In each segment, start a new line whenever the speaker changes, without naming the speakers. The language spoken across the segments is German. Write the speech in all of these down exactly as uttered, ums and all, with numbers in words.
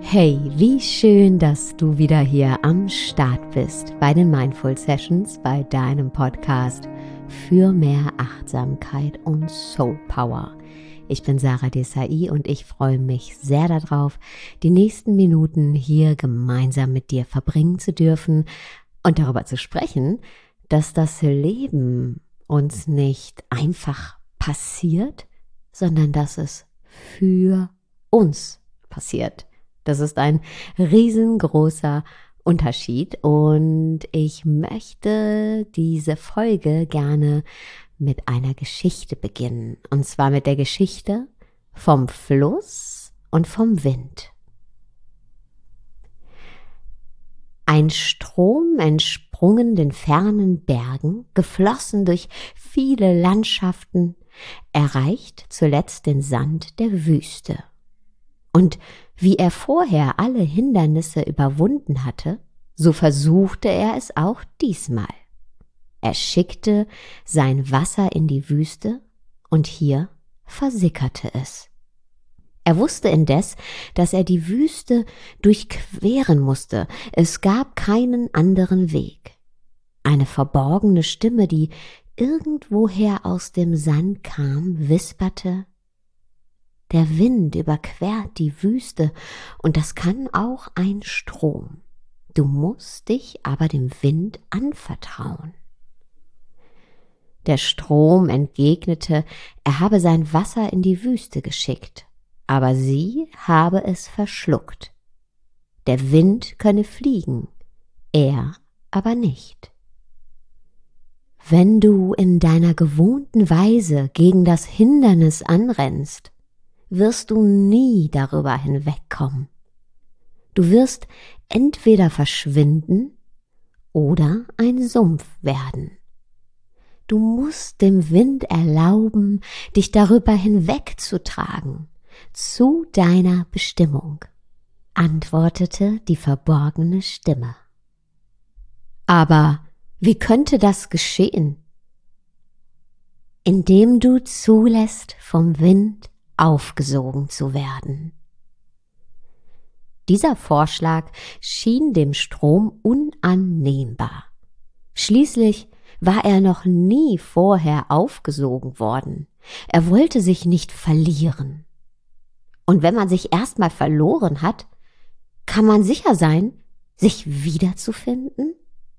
Hey, wie schön, dass du wieder hier am Start bist bei den Mindful Sessions, bei deinem Podcast für mehr Achtsamkeit und Soul Power. Ich bin Sarah Desai und ich freue mich sehr darauf, die nächsten Minuten hier gemeinsam mit dir verbringen zu dürfen und darüber zu sprechen, dass das Leben uns nicht einfach passiert, sondern dass es für uns passiert. Das ist ein riesengroßer Unterschied und ich möchte diese Folge gerne mit einer Geschichte beginnen. Und zwar mit der Geschichte vom Fluss und vom Wind. Ein Strom entsprungen den fernen Bergen, geflossen durch viele Landschaften, erreicht zuletzt den Sand der Wüste. Und wie er vorher alle Hindernisse überwunden hatte, so versuchte er es auch diesmal. Er schickte sein Wasser in die Wüste und hier versickerte es. Er wusste indes, dass er die Wüste durchqueren musste. Es gab keinen anderen Weg. Eine verborgene Stimme, die irgendwoher aus dem Sand kam, wisperte: Der Wind überquert die Wüste und das kann auch ein Strom. Du musst dich aber dem Wind anvertrauen. Der Strom entgegnete, er habe sein Wasser in die Wüste geschickt, aber sie habe es verschluckt. Der Wind könne fliegen, er aber nicht. Wenn du in deiner gewohnten Weise gegen das Hindernis anrennst, wirst du nie darüber hinwegkommen. Du wirst entweder verschwinden oder ein Sumpf werden. Du musst dem Wind erlauben, dich darüber hinwegzutragen, zu deiner Bestimmung, antwortete die verborgene Stimme. Aber wie könnte das geschehen? Indem du zulässt, vom Wind aufgesogen zu werden. Dieser Vorschlag schien dem Strom unannehmbar. Schließlich war er noch nie vorher aufgesogen worden. Er wollte sich nicht verlieren. Und wenn man sich erstmal verloren hat, kann man sicher sein, sich wiederzufinden?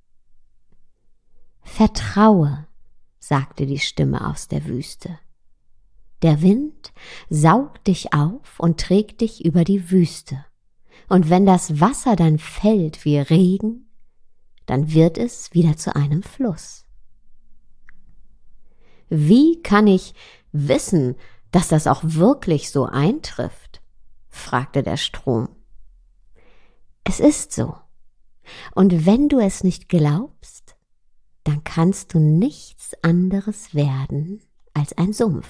Vertraue, sagte die Stimme aus der Wüste. Der Wind saugt dich auf und trägt dich über die Wüste. Und wenn das Wasser dann fällt wie Regen, dann wird es wieder zu einem Fluss. Wie kann ich wissen, dass das auch wirklich so eintrifft? Fragte der Strom. Es ist so. Und wenn du es nicht glaubst, dann kannst du nichts anderes werden als ein Sumpf.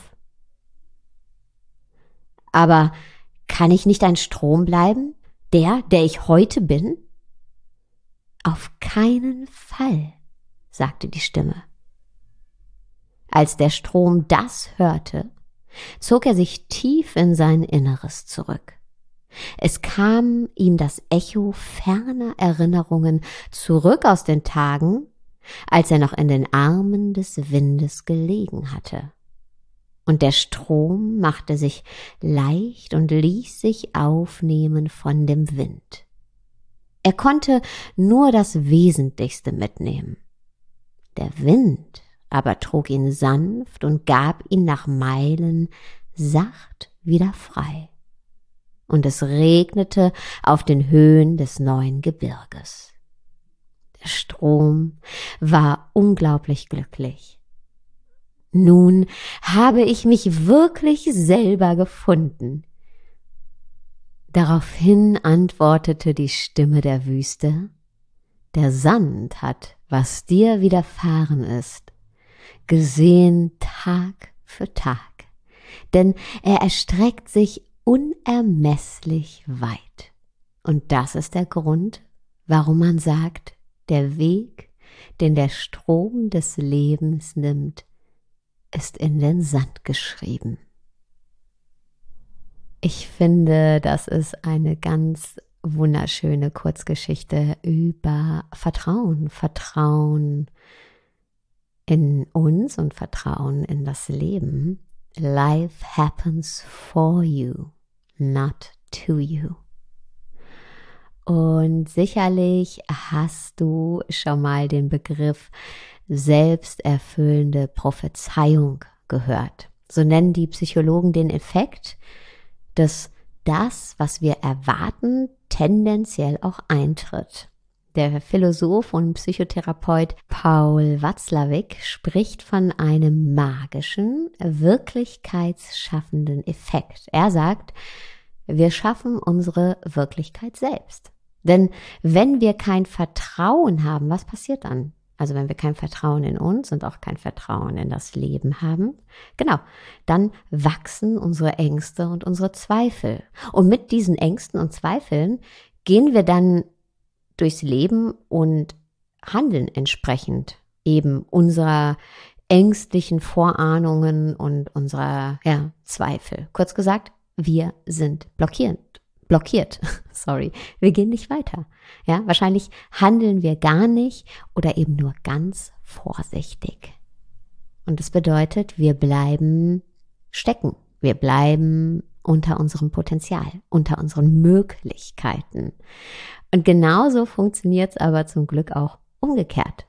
Aber kann ich nicht ein Strom bleiben, der, der ich heute bin? Auf keinen Fall, sagte die Stimme. Als der Strom das hörte, zog er sich tief in sein Inneres zurück. Es kam ihm das Echo ferner Erinnerungen zurück aus den Tagen, als er noch in den Armen des Windes gelegen hatte. Und der Strom machte sich leicht und ließ sich aufnehmen von dem Wind. Er konnte nur das Wesentlichste mitnehmen. Der Wind aber trug ihn sanft und gab ihn nach Meilen sacht wieder frei. Und es regnete auf den Höhen des neuen Gebirges. Der Strom war unglaublich glücklich. Nun habe ich mich wirklich selber gefunden. Daraufhin antwortete die Stimme der Wüste: Der Sand hat, was dir widerfahren ist, gesehen Tag für Tag, denn er erstreckt sich unermesslich weit. Und das ist der Grund, warum man sagt, der Weg, den der Strom des Lebens nimmt, ist in den Sand geschrieben. Ich finde, das ist eine ganz wunderschöne Kurzgeschichte über Vertrauen, Vertrauen in uns und Vertrauen in das Leben. Life happens for you, not to you. Und sicherlich hast du schon mal den Begriff selbsterfüllende Prophezeiung gehört. So nennen die Psychologen den Effekt, dass das, was wir erwarten, tendenziell auch eintritt. Der Philosoph und Psychotherapeut Paul Watzlawick spricht von einem magischen, wirklichkeitsschaffenden Effekt. Er sagt, wir schaffen unsere Wirklichkeit selbst. Denn wenn wir kein Vertrauen haben, was passiert dann? Also wenn wir kein Vertrauen in uns und auch kein Vertrauen in das Leben haben, genau, dann wachsen unsere Ängste und unsere Zweifel. Und mit diesen Ängsten und Zweifeln gehen wir dann durchs Leben und handeln entsprechend eben unserer ängstlichen Vorahnungen und unserer ja, Zweifel. Kurz gesagt, wir sind blockierend. blockiert, sorry, wir gehen nicht weiter. Ja, wahrscheinlich handeln wir gar nicht oder eben nur ganz vorsichtig. Und das bedeutet, wir bleiben stecken. Wir bleiben unter unserem Potenzial, unter unseren Möglichkeiten. Und genauso funktioniert es aber zum Glück auch umgekehrt.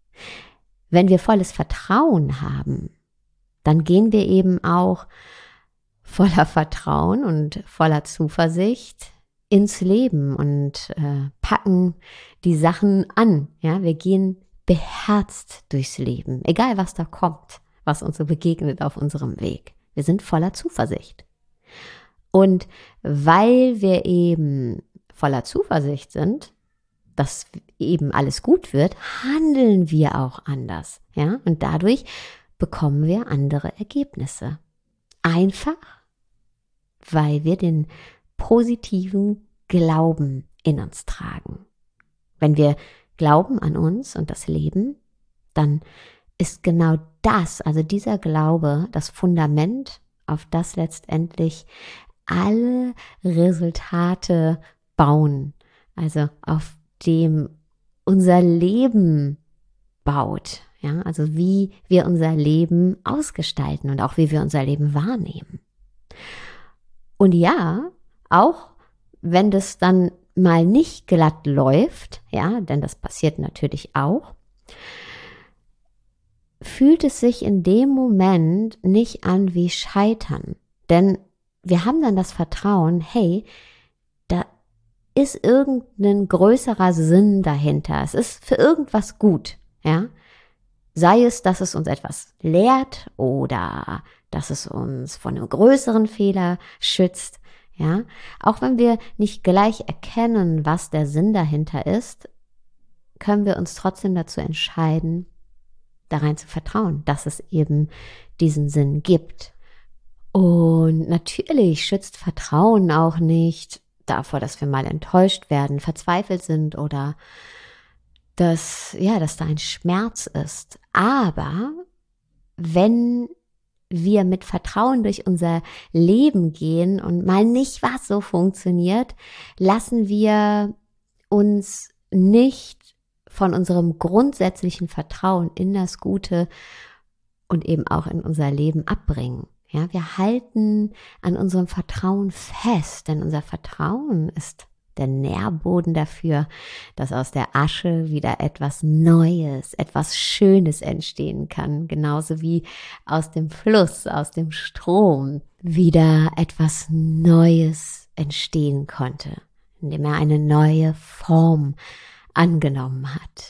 Wenn wir volles Vertrauen haben, dann gehen wir eben auch voller Vertrauen und voller Zuversicht ins Leben und äh, packen die Sachen an. Ja, wir gehen beherzt durchs Leben, egal was da kommt, was uns so begegnet auf unserem Weg. Wir sind voller Zuversicht. Und weil wir eben voller Zuversicht sind, dass eben alles gut wird, handeln wir auch anders. Ja, und dadurch bekommen wir andere Ergebnisse. Einfach, weil wir den positiven Glauben in uns tragen. Wenn wir glauben an uns und das Leben, dann ist genau das, also dieser Glaube, das Fundament, auf das letztendlich alle Resultate bauen, also auf dem unser Leben baut, ja, also wie wir unser Leben ausgestalten und auch wie wir unser Leben wahrnehmen. Und ja, auch wenn das dann mal nicht glatt läuft, ja, denn das passiert natürlich auch, fühlt es sich in dem Moment nicht an wie Scheitern. Denn wir haben dann das Vertrauen, hey, da ist irgendein größerer Sinn dahinter. Es ist für irgendwas gut, ja. Sei es, dass es uns etwas lehrt oder dass es uns vor einem größeren Fehler schützt, ja. Auch wenn wir nicht gleich erkennen, was der Sinn dahinter ist, können wir uns trotzdem dazu entscheiden, da rein zu vertrauen, dass es eben diesen Sinn gibt. Und natürlich schützt Vertrauen auch nicht davor, dass wir mal enttäuscht werden, verzweifelt sind oder dass, ja, dass da ein Schmerz ist. Aber wenn wir mit Vertrauen durch unser Leben gehen und mal nicht was so funktioniert, lassen wir uns nicht von unserem grundsätzlichen Vertrauen in das Gute und eben auch in unser Leben abbringen. Ja, wir halten an unserem Vertrauen fest, denn unser Vertrauen ist der Nährboden dafür, dass aus der Asche wieder etwas Neues, etwas Schönes entstehen kann, genauso wie aus dem Fluss, aus dem Strom wieder etwas Neues entstehen konnte, indem er eine neue Form angenommen hat.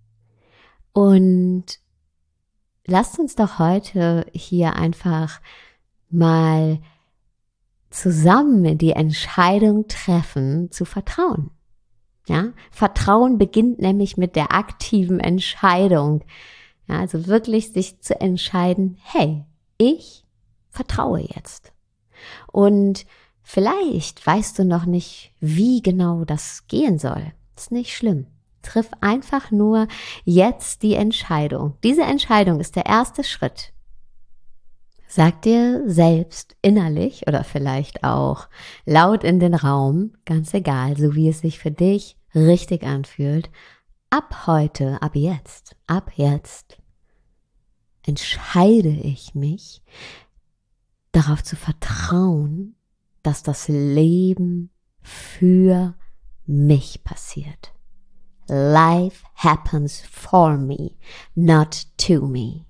Und lasst uns doch heute hier einfach mal zusammen die Entscheidung treffen, zu vertrauen. Ja, Vertrauen beginnt nämlich mit der aktiven Entscheidung. Ja, also wirklich sich zu entscheiden, hey, ich vertraue jetzt. Und vielleicht weißt du noch nicht, wie genau das gehen soll. Ist nicht schlimm. Triff einfach nur jetzt die Entscheidung. Diese Entscheidung ist der erste Schritt. Sag dir selbst innerlich oder vielleicht auch laut in den Raum, ganz egal, so wie es sich für dich richtig anfühlt, ab heute, ab jetzt, ab jetzt entscheide ich mich, darauf zu vertrauen, dass das Leben für mich passiert. Life happens for me, not to me.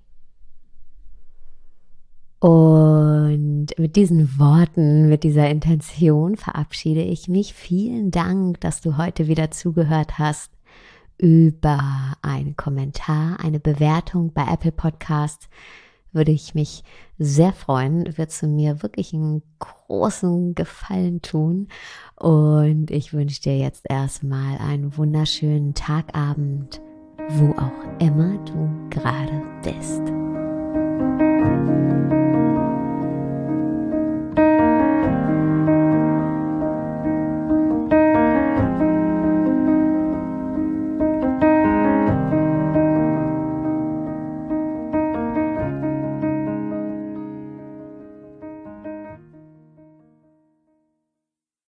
Und mit diesen Worten, mit dieser Intention verabschiede ich mich. Vielen Dank, dass du heute wieder zugehört hast. Über einen Kommentar, eine Bewertung bei Apple Podcasts würde ich mich sehr freuen. Würdest du mir wirklich einen großen Gefallen tun. Und ich wünsche dir jetzt erstmal einen wunderschönen Tagabend, wo auch immer du gerade bist.